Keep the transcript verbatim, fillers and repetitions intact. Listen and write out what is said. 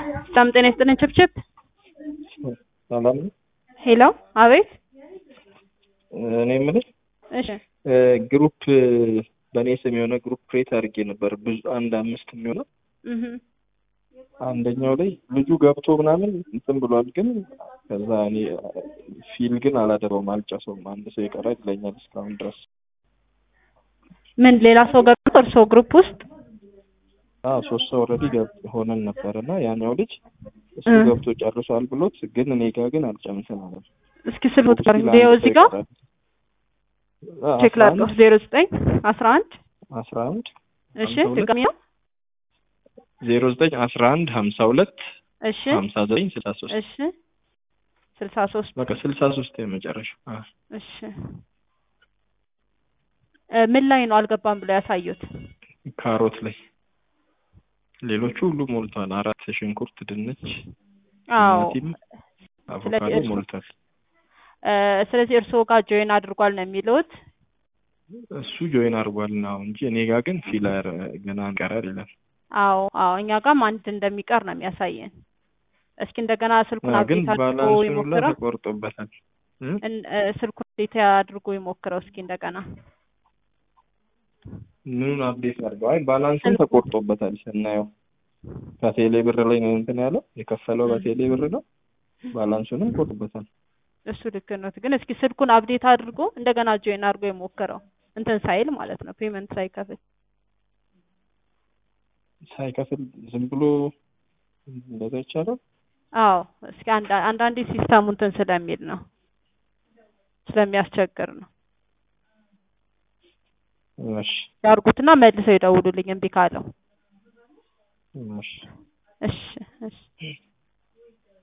ሰላም ጤና ይስጥልኝ ችፕችፕ ሰላም ሄሎ አቤት እኔ የምልሽ እሺ ግሩፕ በኔ ስም የሆነ ግሩፕ ክሬት አድርጌ ነበር ብዙ አንድ አምስት የሚሆነው እህ አንደኛው ላይ ልጁ ገብቶ ምናምን እንትን ብሏል ግን ከዛ እኔ ፊል ግን አላደረውም አልጨሰውም አንድ ሰው ይቀራል ይለኛል እስካሁን ድረስ ምን ሌላ ሰው ገብቶ እርሶ ግሩፕ ውስጥ አዎ ሶስት ሰው ኦልሬዲ ገብቶ ሆነን ነበርና ያኛው ልጅ እሱ ገብቶ ጨርሷል ብሎት ግን እኔ ጋር ግን አልጨምሰም ማለት እስኪ ስልኩት ጋር ቪዲዮ እዚህ ጋር ቼክ ላድርገው ዜሮ ዘጠኝ አስራ አንድ አስራ አንድ እሺ ድጋሚው ዜሮ ዘጠኝ አስራ አንድ ሀምሳ ሁለት እሺ ሀምሳ ዘጠኝ ስልሳ ሶስት እሺ ስልሳ ሶስት በቃ ስልሳ ሶስት የመጨረሻ አዎ እሺ ምን ላይ ነው አልገባም ብሎ ያሳዩት ካሮት ላይ ሌሎቹ ሁሉ ሞልቷል አራት ሽንኩርት ድንች አዎ አቮካዶ ሞልቷል ስለዚህ እርሶ ጋር ጆይን አድርጓል ነው የሚሉት እሱ ጆይን አድርጓል ነው እንጂ እኔ ጋር ግን ፊለር ገና አንቀራል ይላል አዎ አዎ እኛ ጋርም አንድ እንደሚቀር ነው የሚያሳየን እስኪ እንደገና ስልኩን አብዴት አድርጎ ይሞክረው ተቆርጦበታል ስልኩን አብዴት አድርጎ ይሞክረው እስኪ እንደገና ምኑን አብዴት አድርገው አይ ባላንስን ተቆርጦበታል ስናየው ከቴሌ ብር ላይ ነው እንትን ያለው የከፈለው በቴሌ ብር ነው ባላንሱንም ቆርጦበታል እሱ ልክ ነው ግን እስኪ ስልኩን አብዴት አድርጎ እንደገና ጆይን አድርጎ ይሞክረው እንትን ሳይል ማለት ነው ፔመንት ሳይከፍል ሳይከፍል ዝም ብሎ እንደዛ ይቻላል አዎ እስኪ አንድ አንዳንዴ ሲስተሙ እንትን ስለሚል ነው ስለሚያስቸግር ነው እሺ ያርጉትና መልሰው ይደውሉልኝ እምቢ ካለው እሺ እሺ እሺ